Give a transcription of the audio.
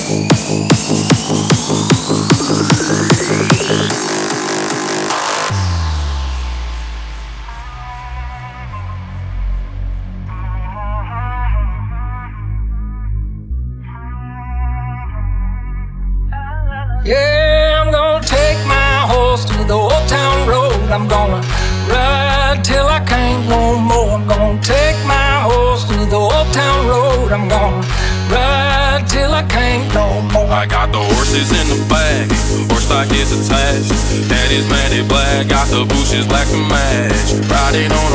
Yeah, I'm gonna take my horse to the old town road. I'm gonna ride till I can't no more. I'm gonna take my horse to the old town road. I'm gonna ride till I can't no more. I got the horses in the back, horse stock is attached. That is matted black, got the bushes black to match. Riding on